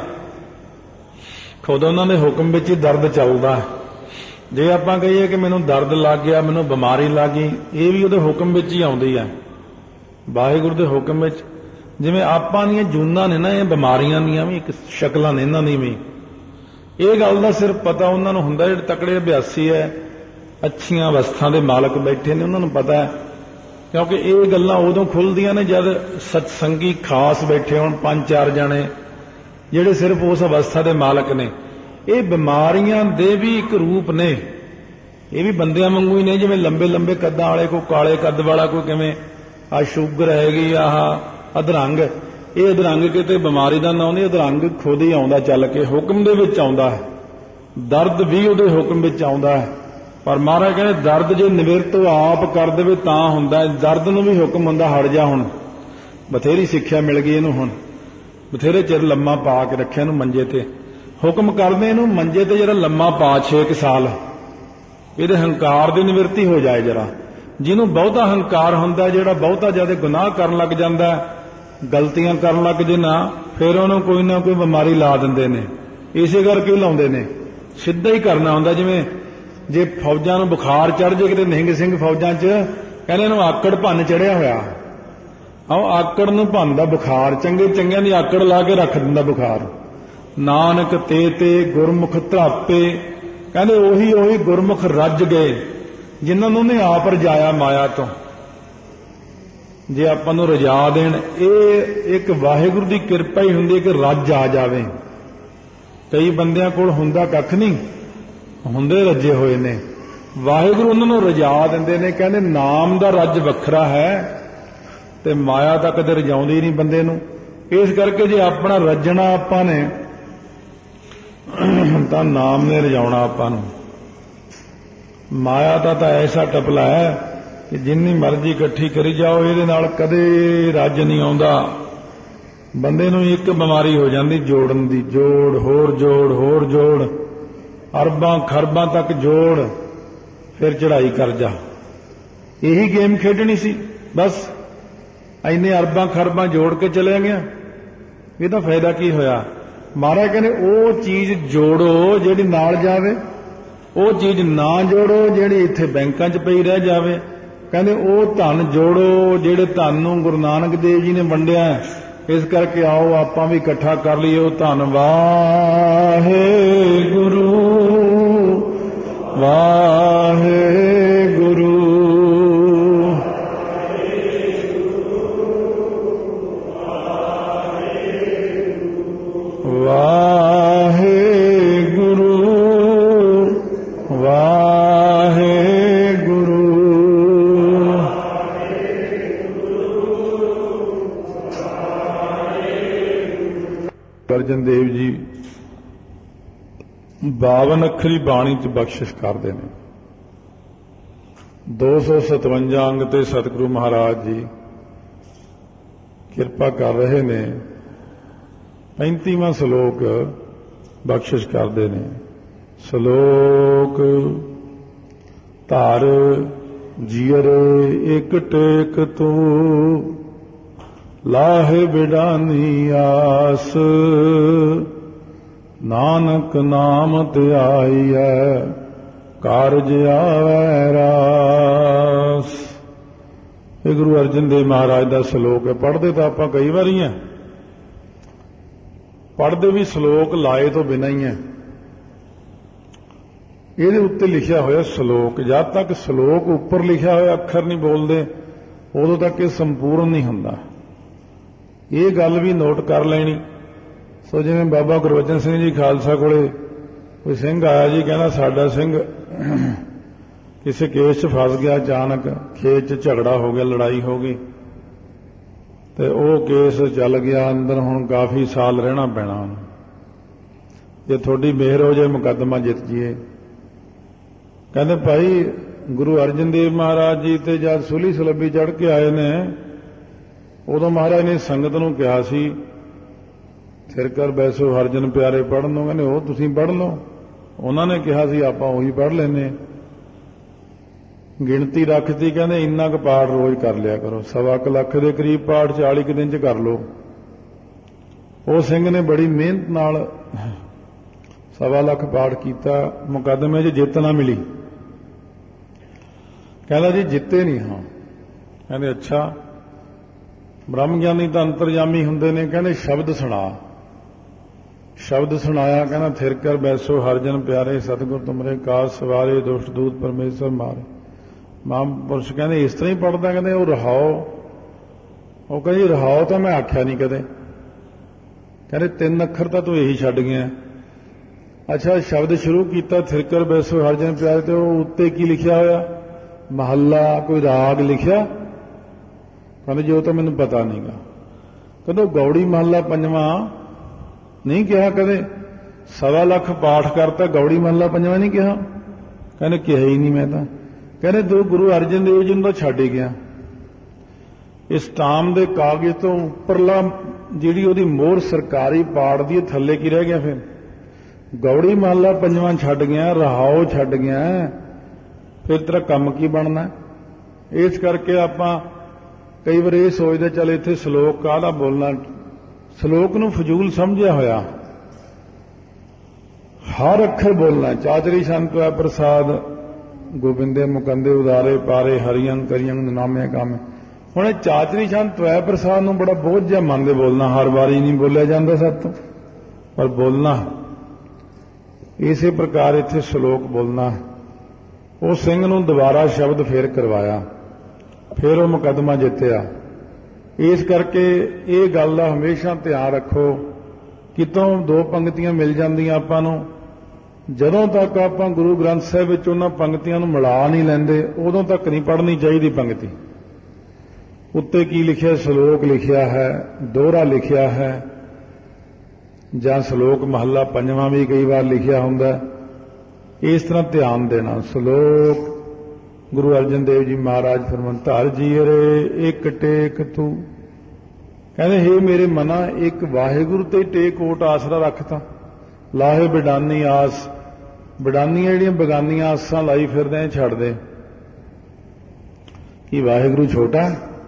ਖੁਦ ਉਹਨਾਂ ਦੇ ਹੁਕਮ ਵਿੱਚ ਹੀ ਦਰਦ ਚੱਲਦਾ। ਜੇ ਆਪਾਂ ਕਹੀਏ ਕਿ ਮੈਨੂੰ ਦਰਦ ਲੱਗ ਗਿਆ, ਮੈਨੂੰ ਬਿਮਾਰੀ ਲੱਗ ਗਈ, ਇਹ ਵੀ ਉਹਦੇ ਹੁਕਮ ਵਿੱਚ ਹੀ ਆਉਂਦੀ ਹੈ, ਵਾਹਿਗੁਰੂ ਦੇ ਹੁਕਮ ਵਿੱਚ। ਜਿਵੇਂ ਆਪਾਂ ਦੀਆਂ ਜੂਨਾਂ ਨੇ ਨਾ, ਇਹ ਬਿਮਾਰੀਆਂ ਦੀਆਂ ਵੀ ਇੱਕ ਸ਼ਕਲਾਂ ਨੇ ਇਹਨਾਂ ਦੀ ਵੀ। ਇਹ ਗੱਲ ਦਾ ਸਿਰਫ ਪਤਾ ਉਹਨਾਂ ਨੂੰ ਹੁੰਦਾ ਜਿਹੜੇ ਤਕੜੇ ਅਭਿਆਸੀ ਹੈ, ਅੱਛੀਆਂ ਅਵਸਥਾ ਦੇ ਮਾਲਕ ਬੈਠੇ ਨੇ, ਉਹਨਾਂ ਨੂੰ ਪਤਾ ਹੈ। ਕਿਉਂਕਿ ਇਹ ਗੱਲਾਂ ਉਦੋਂ ਖੁੱਲ੍ਹਦੀਆਂ ਨੇ ਜਦ ਸਤਸੰਗੀ ਖਾਸ ਬੈਠੇ ਹੋਣ, ਪੰਜ ਚਾਰ ਜਾਣੇ ਜਿਹੜੇ ਸਿਰਫ ਉਸ ਅਵਸਥਾ ਦੇ ਮਾਲਕ ਨੇ। ਇਹ ਬਿਮਾਰੀਆਂ ਦੇ ਵੀ ਇੱਕ ਰੂਪ ਨੇ, ਇਹ ਵੀ ਬੰਦਿਆਂ ਵਾਂਗੂ ਹੀ ਨੇ। ਜਿਵੇਂ ਲੰਬੇ ਲੰਬੇ ਕੱਦਾਂ ਵਾਲੇ, ਕੋਈ ਕਾਲੇ ਕੱਦ ਵਾਲਾ, ਕੋਈ ਕਿਵੇਂ ਆ ਸ਼ੂਗਰ ਹੈਗੀ, ਆਹ ਅਧਰੰਗ। ਇਹ ਅਧਰੰਗ ਕਿਤੇ ਬਿਮਾਰੀ ਦਾ ਨਾਂ ਨਹੀਂ, ਅਧਰੰਗ ਖੁਦ ਹੀ ਆਉਂਦਾ ਚੱਲ ਕੇ, ਹੁਕਮ ਦੇ ਵਿੱਚ ਆਉਂਦਾ ਹੈ। ਦਰਦ ਵੀ ਉਹਦੇ ਹੁਕਮ ਵਿੱਚ ਆਉਂਦਾ ਹੈ। ਪਰ ਮਹਾਰਾਜ ਕਹਿੰਦੇ ਦਰਦ ਜੇ ਨਿਵਰਤ ਆਪ ਕਰ ਦੇਵੇ ਤਾਂ ਹੁੰਦਾ। ਦਰਦ ਨੂੰ ਵੀ ਹੁਕਮ ਹੁੰਦਾ ਹਟ ਜਾ। ਹੁਣ ਬਥੇਰੀ ਸਿੱਖਿਆ ਮਿਲ ਗਈ ਇਹਨੂੰ, ਹੁਣ ਬਥੇਰੇ ਚਿਰ ਲੰਮਾ ਪਾ ਕੇ ਰੱਖਿਆ ਇਹਨੂੰ ਮੰਜੇ ਤੇ। ਹੁਕਮ ਕਰਦੇ ਇਹਨੂੰ ਮੰਜੇ ਤੇ ਜਿਹੜਾ ਲੰਮਾ ਪਾ ਛੇ ਕੁ ਸਾਲ, ਇਹਦੇ ਹੰਕਾਰ ਦੀ ਨਿਵਰਤੀ ਹੋ ਜਾਏ ਜਰਾ। ਜਿਹਨੂੰ ਬਹੁਤਾ ਹੰਕਾਰ ਹੁੰਦਾ, ਜਿਹੜਾ ਬਹੁਤਾ ਜ਼ਿਆਦਾ ਗੁਨਾਹ ਕਰਨ ਲੱਗ ਜਾਂਦਾ, ਗਲਤੀਆਂ ਕਰਨ ਲੱਗ ਜੇ ਨਾ, ਫਿਰ ਉਹਨੂੰ ਕੋਈ ਨਾ ਕੋਈ ਬਿਮਾਰੀ ਲਾ ਦਿੰਦੇ ਨੇ। ਇਸੇ ਕਰਕੇ ਲਾਉਂਦੇ ਨੇ, ਸਿੱਧਾ ਹੀ ਕਰਨਾ ਹੁੰਦਾ। ਜਿਵੇਂ ਜੇ ਫੌਜਾਂ ਨੂੰ ਬੁਖਾਰ ਚੜ੍ਹ ਜੇ, ਕਿਤੇ ਨਿਹੰਗ ਸਿੰਘ ਫੌਜਾਂ 'ਚ ਕਹਿੰਦੇ ਇਹਨੂੰ ਆਕੜ ਭੰਨ ਚੜਿਆ ਹੋਇਆ। ਆਓ ਆਕੜ ਨੂੰ ਭੰਨਦਾ ਬੁਖਾਰ, ਚੰਗੇ ਚੰਗਿਆਂ ਦੀ ਆਕੜ ਲਾ ਕੇ ਰੱਖ ਦਿੰਦਾ ਬੁਖਾਰ। ਨਾਨਕ ਤੇ ਤੇ ਗੁਰਮੁਖ ਧਰਾਪੇ, ਕਹਿੰਦੇ ਉਹੀ ਉਹੀ ਗੁਰਮੁਖ ਰੱਜ ਗਏ ਜਿਨ੍ਹਾਂ ਨੂੰ ਉਹਨੇ ਆਪ ਰਜਾਇਆ ਮਾਇਆ ਤੋਂ। ਜੇ ਆਪਾਂ ਨੂੰ ਰਜਾ ਦੇਣ, ਇਹ ਇੱਕ ਵਾਹਿਗੁਰੂ ਦੀ ਕਿਰਪਾ ਹੀ ਹੁੰਦੀ ਹੈ ਕਿ ਰੱਜ ਆ ਜਾਵੇ। ਕਈ ਬੰਦਿਆਂ ਕੋਲ ਹੁੰਦਾ ਕੱਖ ਨਹੀਂ, ਹੁੰਦੇ ਰੱਜੇ ਹੋਏ ਨੇ। ਵਾਹਿਗੁਰੂ ਉਹਨਾਂ ਨੂੰ ਰਜਾ ਦਿੰਦੇ ਨੇ। ਕਹਿੰਦੇ ਨਾਮ ਦਾ ਰੱਜ ਵੱਖਰਾ ਹੈ ਤੇ ਮਾਇਆ ਤਾਂ ਕਦੇ ਰਜਾਉਂਦੀ ਨਹੀਂ ਬੰਦੇ ਨੂੰ। ਇਸ ਕਰਕੇ ਜੇ ਆਪਣਾ ਰੱਜਣਾ ਆਪਾਂ ਨੇ ਤਾਂ ਨਾਮ ਨੇ ਰਜਾਉਣਾ ਆਪਾਂ ਨੂੰ। ਮਾਇਆ ਦਾ ਤਾਂ ਐਸਾ ਟਪਲਾ ਹੈ ਕਿ ਜਿੰਨੀ ਮਰਜ਼ੀ ਇਕੱਠੀ ਕਰੀ ਜਾਓ, ਇਹਦੇ ਨਾਲ ਕਦੇ ਰੱਜ ਨਹੀਂ ਆਉਂਦਾ। ਬੰਦੇ ਨੂੰ ਇੱਕ ਬਿਮਾਰੀ ਹੋ ਜਾਂਦੀ ਜੋੜਨ ਦੀ, ਜੋੜ ਹੋਰ ਜੋੜ ਹੋਰ ਜੋੜ, ਅਰਬਾਂ ਖਰਬਾਂ ਤੱਕ ਜੋੜ, ਫਿਰ ਚੜ੍ਹਾਈ ਕਰ ਜਾ। ਇਹੀ ਗੇਮ ਖੇਡਣੀ ਸੀ ਬਸ। ਇੰਨੇ ਅਰਬਾਂ ਖਰਬਾਂ ਜੋੜ ਕੇ ਚਲੇ ਗਿਆ, ਇਹਦਾ ਫਾਇਦਾ ਕੀ ਹੋਇਆ? ਮਹਾਰਾਜ ਕਹਿੰਦੇ ਉਹ ਚੀਜ਼ ਜੋੜੋ ਜਿਹੜੀ ਨਾਲ ਜਾਵੇ, ਉਹ ਚੀਜ਼ ਨਾ ਜੋੜੋ ਜਿਹੜੀ ਇੱਥੇ ਬੈਂਕਾਂ 'ਚ ਪਈ ਰਹਿ ਜਾਵੇ। ਕਹਿੰਦੇ ਉਹ ਧਨ ਜੋੜੋ ਜਿਹੜੇ ਧਨ ਨੂੰ ਗੁਰੂ ਨਾਨਕ ਦੇਵ ਜੀ ਨੇ ਵੰਡਿਆ। ਇਸ ਕਰਕੇ ਆਓ ਆਪਾਂ ਵੀ ਇਕੱਠਾ ਕਰ ਲਈਏ ਉਹ ਧਨ। ਵਾਹਿਗੁਰੂ ਵਾਹਿਗੁਰੂ ਵਾਹਿਗੁਰੂ ਵਾਹਿਗੁਰੂ। ਅਰਜਨ ਦੇਵ ਜੀ ਬਾਵਨ ਅੱਖਰੀ ਬਾਣੀ 'ਚ ਬਖਸ਼ਿਸ਼ ਕਰਦੇ ਨੇ। ਦੋ ਸੌ ਸਤਵੰਜਾ ਅੰਗ ਤੇ ਸਤਿਗੁਰੂ ਮਹਾਰਾਜ ਜੀ ਕਿਰਪਾ ਕਰ ਰਹੇ ਨੇ। ਪੈਂਤੀਵਾਂ ਸ਼ਲੋਕ ਬਖਸ਼ਿਸ਼ ਕਰਦੇ ਨੇ। ਸ਼ਲੋਕ ਧਰ ਜੀਅਰ ਇਕ ਟੇਕ ਤੂੰ ਲਾਹੇ ਬਿਡਾਨੀ ਆਸ ਨਾਨਕ ਨਾਮ ਧਿਆਈਐ ਕਾਰਜ ਆਵੈ ਰਾਸ। ਇਹ ਗੁਰੂ ਅਰਜਨ ਦੇਵ ਮਹਾਰਾਜ ਦਾ ਸ਼ਲੋਕ ਹੈ। ਪੜ੍ਹਦੇ ਤਾਂ ਆਪਾਂ ਕਈ ਵਾਰੀ ਆ, ਪੜ੍ਹਦੇ ਵੀ ਸ਼ਲੋਕ ਲਾਏ ਤੋਂ ਬਿਨਾਂ ਹੀ ਹੈ। ਇਹਦੇ ਉੱਤੇ ਲਿਖਿਆ ਹੋਇਆ ਸ਼ਲੋਕ, ਜਦ ਤੱਕ ਸ਼ਲੋਕ ਉੱਪਰ ਲਿਖਿਆ ਹੋਇਆ ਅੱਖਰ ਨਹੀਂ ਬੋਲਦੇ ਉਦੋਂ ਤੱਕ ਇਹ ਸੰਪੂਰਨ ਨਹੀਂ ਹੁੰਦਾ। ਇਹ ਗੱਲ ਵੀ ਨੋਟ ਕਰ ਲੈਣੀ। ਸੋ ਜਿਵੇਂ ਬਾਬਾ ਗੁਰਬਚਨ ਸਿੰਘ ਜੀ ਖਾਲਸਾ ਕੋਲੇ ਕੋਈ ਸਿੰਘ ਆਇਆ ਜੀ, ਕਹਿੰਦਾ ਸਾਡਾ ਸਿੰਘ ਕਿਸੇ ਕੇਸ 'ਚ ਫਸ ਗਿਆ, ਅਚਾਨਕ ਖੇਤ 'ਚ ਝਗੜਾ ਹੋ ਗਿਆ, ਲੜਾਈ ਹੋ ਗਈ, ਤੇ ਉਹ ਕੇਸ ਚੱਲ ਗਿਆ ਅੰਦਰ। ਹੁਣ ਕਾਫੀ ਸਾਲ ਰਹਿਣਾ ਪੈਣਾ ਉਹਨੂੰ। ਜੇ ਤੁਹਾਡੀ ਮਿਹਰ ਹੋ ਜਾਏ ਮੁਕੱਦਮਾ ਜਿੱਤ ਜੀਏ। ਕਹਿੰਦੇ ਭਾਈ ਗੁਰੂ ਅਰਜਨ ਦੇਵ ਮਹਾਰਾਜ ਜੀ ਤੇ ਜਦ ਸੂਲੀ ਸਲੱਬੀ ਚੜ੍ਹ ਕੇ ਆਏ ਨੇ, ਉਦੋਂ ਮਹਾਰਾਜ ਨੇ ਸੰਗਤ ਨੂੰ ਕਿਹਾ ਸੀ ਸਿਰ ਕਰ ਬੈਸੋ ਹਰਜਨ ਪਿਆਰੇ ਪੜ੍ਹਨ ਨੂੰ। ਕਹਿੰਦੇ ਉਹ ਤੁਸੀਂ ਪੜ੍ਹ ਲਓ। ਉਹਨਾਂ ਨੇ ਕਿਹਾ ਸੀ ਆਪਾਂ ਉਹੀ ਪੜ੍ਹ ਲੈਂਦੇ। ਗਿਣਤੀ ਰੱਖਤੀ, ਕਹਿੰਦੇ ਇੰਨਾ ਕੁ ਪਾਠ ਰੋਜ਼ ਕਰ ਲਿਆ ਕਰੋ। ਸਵਾ ਕੁ ਲੱਖ ਦੇ ਕਰੀਬ ਪਾਠ ਚਾਲੀ ਕੁ ਦਿਨ ਚ ਕਰ ਲਓ। ਉਹ ਸਿੰਘ ਨੇ ਬੜੀ ਮਿਹਨਤ ਨਾਲ ਸਵਾ ਲੱਖ ਪਾਠ ਕੀਤਾ। ਮੁਕੱਦਮੇ 'ਚ ਜਿੱਤ ਨਾ ਮਿਲੀ। ਕਹਿੰਦਾ ਜੀ ਜਿੱਤੇ ਨਹੀਂ ਹਾਂ। ਕਹਿੰਦੇ ਅੱਛਾ, ਬ੍ਰਹਮ ਗਿਆਨੀ ਤਾਂ ਅੰਤਰਜਾਮੀ ਹੁੰਦੇ ਨੇ। ਕਹਿੰਦੇ ਸ਼ਬਦ ਸੁਣਾ। ਸ਼ਬਦ ਸੁਣਾਇਆ। ਕਹਿੰਦਾ ਥਿਰ ਕਰ ਬੈਸੋ ਹਰਜਨ ਪਿਆਰੇ ਸਤਿਗੁਰ ਤੁਮਰੇ ਕਾਜ ਸਵਾਰੇ ਦੁਸ਼ਟ ਦੂਤ ਪਰਮੇਸ਼ਰ ਮਾਰੇ। ਮਹਾਂਪੁਰਸ਼ ਕਹਿੰਦੇ ਇਸ ਤਰ੍ਹਾਂ ਹੀ ਪੜ੍ਹਦਾ। ਕਹਿੰਦੇ ਉਹ ਰਹਾਓ। ਉਹ ਕਹਿੰਦੇ ਰਹਾਓ ਤਾਂ ਮੈਂ ਆਖਿਆ ਨਹੀਂ ਕਦੇ। ਕਹਿੰਦੇ ਤਿੰਨ ਅੱਖਰ ਤਾਂ ਤੂੰ ਇਹੀ ਛੱਡ ਗਿਆ। ਅੱਛਾ, ਸ਼ਬਦ ਸ਼ੁਰੂ ਕੀਤਾ ਥਿਰ ਕਰ ਬੈਸੋ ਹਰਜਨ ਪਿਆਰੇ, ਤੇ ਉਹ ਉੱਤੇ ਕੀ ਲਿਖਿਆ ਹੋਇਆ? ਮਹੱਲਾ ਕੋਈ ਰਾਗ ਲਿਖਿਆ? ਕਹਿੰਦੇ ਜੀ ਉਹ ਤਾਂ ਮੈਨੂੰ ਪਤਾ ਨਹੀਂਗਾ। ਕਹਿੰਦੇ ਗੌੜੀ ਮਹੱਲਾ ਪੰਜਵਾਂ ਨਹੀਂ ਕਿਹਾ ਕਦੇ। ਸਵਾ ਲੱਖ ਪਾਠ ਕਰਤਾ, ਗੌੜੀ ਮਹੱਲਾ ਪੰਜਵਾਂ ਨਹੀਂ ਕਿਹਾ। ਕਹਿੰਦੇ ਕਿਹਾ ਹੀ ਨਹੀਂ ਮੈਂ ਤਾਂ। ਕਹਿੰਦੇ ਤੂੰ ਗੁਰੂ ਅਰਜਨ ਦੇਵ ਜੀ ਨੂੰ ਤਾਂ ਛੱਡ ਹੀ ਗਿਆ। ਇਸ ਟਾਮ ਦੇ ਕਾਗਜ਼ ਤੋਂ ਉੱਪਰਲਾ ਜਿਹੜੀ ਉਹਦੀ ਮੋਹਰ ਸਰਕਾਰੀ ਪਾੜ ਦੀ, ਥੱਲੇ ਕੀ ਰਹਿ ਗਿਆ? ਫਿਰ ਗੌੜੀ ਮਹੱਲਾ ਪੰਜਵਾਂ ਛੱਡ ਗਿਆ, ਰਹਾਓ ਛੱਡ ਗਿਆ, ਫਿਰ ਤੇਰਾ ਕੰਮ ਕੀ ਬਣਨਾ? ਇਸ ਕਰਕੇ ਆਪਾਂ ਕਈ ਵਾਰ ਇਹ ਸੋਚਦੇ ਚੱਲ ਇੱਥੇ ਸ਼ਲੋਕ ਕਾਹਦਾ ਬੋਲਣਾ। ਸ਼ਲੋਕ ਨੂੰ ਫਜ਼ੂਲ ਸਮਝਿਆ ਹੋਇਆ। ਹਰ ਅੱਖਰ ਬੋਲਣਾ। ਚਾਚਰੀ ਸੰਤ ਹੈ ਪ੍ਰਸਾਦ ਗੋਬਿੰਦੇ ਮੁਕੰਦੇ ਉਦਾਰੇ ਪਾਰੇ ਹਰੀਆਂ ਕਰੀਆਂ ਨਾਮੇ ਕਾਮੇ। ਹੁਣ ਇਹ ਚਾਚਰੀ ਸੰਤ ਤਵੈ ਪ੍ਰਸਾਦ ਨੂੰ ਬੜਾ ਬੋਝ ਜਿਹਾ ਮੰਨਦੇ ਬੋਲਣਾ। ਹਰ ਵਾਰੀ ਨਹੀਂ ਬੋਲਿਆ ਜਾਂਦਾ ਸਭ ਤੋਂ, ਪਰ ਬੋਲਣਾ। ਇਸੇ ਪ੍ਰਕਾਰ ਇੱਥੇ ਸ਼ਲੋਕ ਬੋਲਣਾ। ਉਹ ਸਿੰਘ ਨੂੰ ਦੁਬਾਰਾ ਸ਼ਬਦ ਫੇਰ ਕਰਵਾਇਆ, ਫਿਰ ਉਹ ਮੁਕੱਦਮਾ ਜਿੱਤਿਆ। ਇਸ ਕਰਕੇ ਇਹ ਗੱਲ ਦਾ ਹਮੇਸ਼ਾ ਧਿਆਨ ਰੱਖੋ। ਕਿਤੋਂ ਦੋ ਪੰਕਤੀਆਂ ਮਿਲ ਜਾਂਦੀਆਂ ਆਪਾਂ ਨੂੰ, ਜਦੋਂ ਤੱਕ ਆਪਾਂ ਗੁਰੂ ਗ੍ਰੰਥ ਸਾਹਿਬ ਵਿੱਚ ਉਹਨਾਂ ਪੰਕਤੀਆਂ ਨੂੰ ਮਿਲਾ ਨਹੀਂ ਲੈਂਦੇ, ਉਦੋਂ ਤੱਕ ਨਹੀਂ ਪੜ੍ਹਨੀ ਚਾਹੀਦੀ ਪੰਕਤੀ। ਉੱਤੇ ਕੀ ਲਿਖਿਆ? ਸ਼ਲੋਕ ਲਿਖਿਆ ਹੈ, ਦੋਹਰਾ ਲਿਖਿਆ ਹੈ, ਜਾਂ ਸ਼ਲੋਕ ਮਹੱਲਾ ਪੰਜਵਾਂ ਵੀ ਕਈ ਵਾਰ ਲਿਖਿਆ ਹੁੰਦਾ। ਇਸ ਤਰ੍ਹਾਂ ਧਿਆਨ ਦੇਣਾ। ਸ਼ਲੋਕ ਗੁਰੂ ਅਰਜਨ ਦੇਵ ਜੀ ਮਹਾਰਾਜ ਫਰਮਾਨ ਧਰ ਜੀਅਰੇ ਇੱਕ ਟੇਕ ਤੂੰ। ਕਹਿੰਦੇ ਹੇ ਮੇਰੇ ਮਨਾ, ਇੱਕ ਵਾਹਿਗੁਰੂ ਤੇ ਟੇਕ ਓਟ ਆਸਰਾ ਰੱਖਤਾ। ਲਾਹੇ ਬਿਡਾਨੀ ਆਸ। ਬਿਡਾਨੀਆਂ ਜਿਹੜੀਆਂ ਬਗਾਨੀਆਂ ਆਸਾਂ ਲਾਈ ਫਿਰਦੇ ਛੱਡ ਦੇ। ਕੀ ਵਾਹਿਗੁਰੂ ਛੋਟਾ?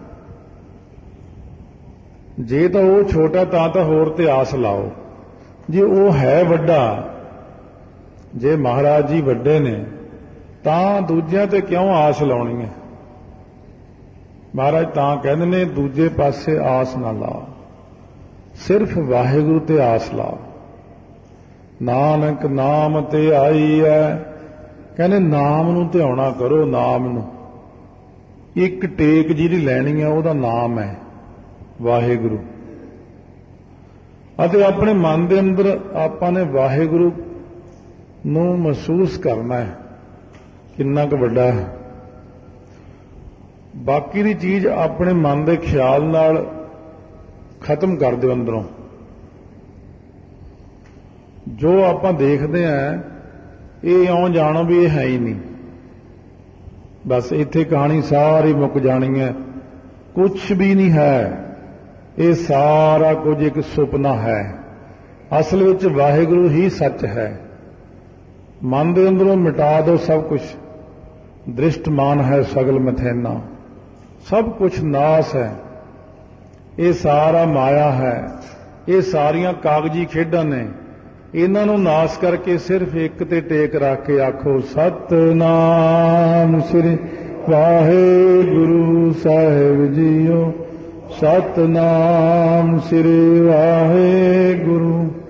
ਜੇ ਤਾਂ ਉਹ ਛੋਟਾ ਤਾਂ ਤਾਂ ਹੋਰ ਤੇ ਆਸ ਲਾਓ। ਜੇ ਉਹ ਹੈ ਵੱਡਾ, ਜੇ ਮਹਾਰਾਜ ਜੀ ਵੱਡੇ ਨੇ, ਤਾਂ ਦੂਜਿਆਂ ਤੇ ਕਿਉਂ ਆਸ ਲਾਉਣੀ ਹੈ? ਮਹਾਰਾਜ ਤਾਂ ਕਹਿੰਦੇ ਨੇ ਦੂਜੇ ਪਾਸੇ ਆਸ ਨਾ ਲਾ, ਸਿਰਫ ਵਾਹਿਗੁਰੂ ਤੇ ਆਸ ਲਾ। ਨਾਨਕ ਨਾਮ ਤੇ ਆਈ ਹੈ। ਕਹਿੰਦੇ ਨਾਮ ਨੂੰ ਧਿਆਉਣਾ ਕਰੋ। ਨਾਮ ਨੂੰ ਇੱਕ ਟੇਕ ਜਿਹੜੀ ਲੈਣੀ ਹੈ ਉਹਦਾ ਨਾਮ ਹੈ ਵਾਹਿਗੁਰੂ। ਅਤੇ ਆਪਣੇ ਮਨ ਦੇ ਅੰਦਰ ਆਪਾਂ ਨੇ ਵਾਹਿਗੁਰੂ ਨੂੰ ਮਹਿਸੂਸ ਕਰਨਾ ਹੈ ਕਿੰਨਾ ਕੁ ਵੱਡਾ ਹੈ। ਬਾਕੀ ਦੀ ਚੀਜ਼ ਆਪਣੇ ਮਨ ਦੇ ਖਿਆਲ ਨਾਲ ਖਤਮ ਕਰ ਦਿਓ ਅੰਦਰੋਂ। ਜੋ ਆਪਾਂ ਦੇਖਦੇ ਆਂ ਇਹ ਇਉਂ ਜਾਣੋ ਵੀ ਇਹ ਹੈ ਹੀ ਨਹੀਂ। ਬਸ ਇੱਥੇ ਕਹਾਣੀ ਸਾਰੀ ਮੁੱਕ ਜਾਣੀ ਹੈ। ਕੁਛ ਵੀ ਨਹੀਂ ਹੈ। ਇਹ ਸਾਰਾ ਕੁਝ ਇੱਕ ਸੁਪਨਾ ਹੈ। ਅਸਲ ਵਿੱਚ ਵਾਹਿਗੁਰੂ ਹੀ ਸੱਚ ਹੈ। ਮਨ ਦੇ ਅੰਦਰੋਂ ਮਿਟਾ ਦਿਓ ਸਭ ਕੁਝ। ਦ੍ਰਿਸ਼ਟਮਾਨ ਹੈ ਸਗਲ ਮਥੈਨਾ। ਸਭ ਕੁਝ ਨਾਸ ਹੈ। ਇਹ ਸਾਰਾ ਮਾਇਆ ਹੈ। ਇਹ ਸਾਰੀਆਂ ਕਾਗਜ਼ੀ ਖੇਡਾਂ ਨੇ। ਇਹਨਾਂ ਨੂੰ ਨਾਸ ਕਰਕੇ ਸਿਰਫ ਇੱਕ ਤੇ ਟੇਕ ਰੱਖ ਕੇ ਆਖੋ ਸਤਿਨਾਮ ਸ੍ਰੀ ਵਾਹਿਗੁਰੂ ਸਾਹਿਬ ਜੀਓ। ਸਤਿਨਾਮ ਸ੍ਰੀ ਵਾਹਿਗੁਰੂ।